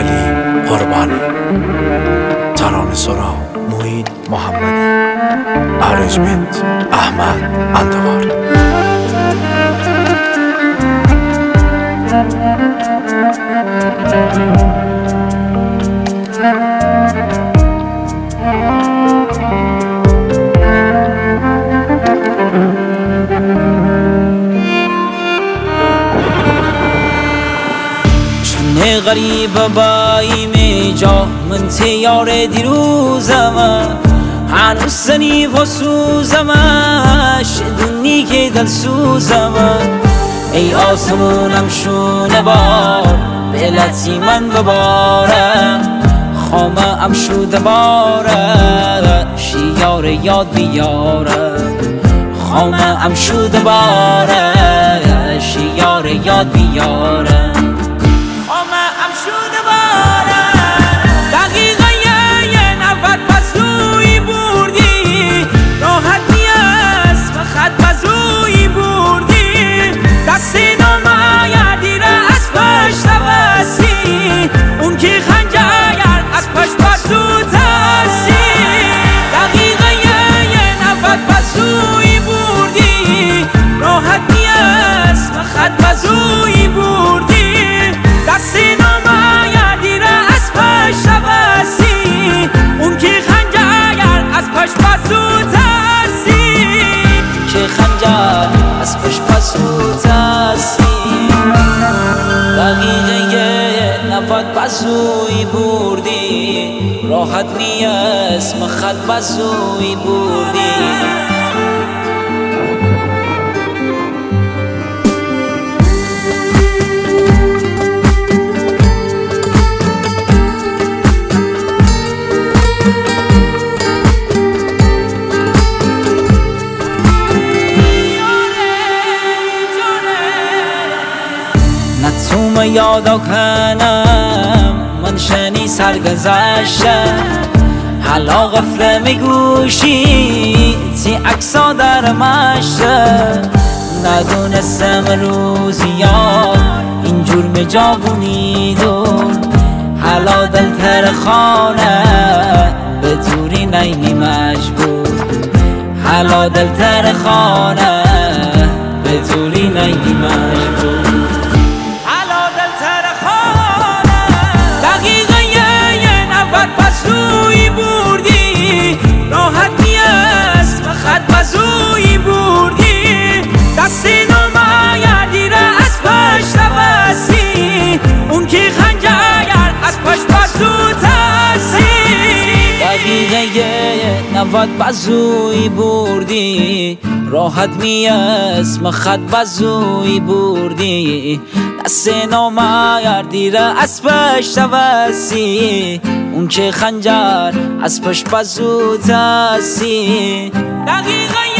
علی قربانی. ترانه سرا معین محمدی. ارنجمنت احمد اندوار. چون غریب بایم جا من تیار دیروزم، هنوز زنی و سوزم، شدونی که دل سوزم. ای آسمونم شونه بار به لطی من ببارم، خامه ام شده باره شیار یاد بیارم. خامه ام شده باره شیار یاد بیارم. خامه ام شده باره دقیقه یه نفر پس روی بردی، راحت نیست و خط پس روی بردی. دستی نمایدی را از پشت بسی، اون که خنجر از پشت پس رو تسی. دقیقه یه نفر پس روی بردی، راحت نیست و خط پس روی بردی. دستی نمایدی را از پشت بسی، اون که خنجر از پشت پس رو تسی. که خنجر از پشت پس رو تسی. دقیقه یه نفر پس روی بردی، راحت نیست و خط پس روی بردی. نتوم یادا کنم من شنی سرگذشته، حالا غفله میگوشی تی اکسا در مشته. ندونستم روزی یار اینجور مجاونیدون، حالا دلتر خانه به توری نیمی مجبور. حالا دلتر خانه به توری نیمی مجبور. روی بردی، راحت نیست و خط پس روی بردی. دستی نمایدی را از پشت بسی، اون که خنجر از پشت پس رو تسی. دقیقه یه نفر پس روی بردی، راحت نیست و خط پس روی بردی. دست نمایدی را از پشت بسی، اون که خنجر از پشت پس رو تسی. دقیقه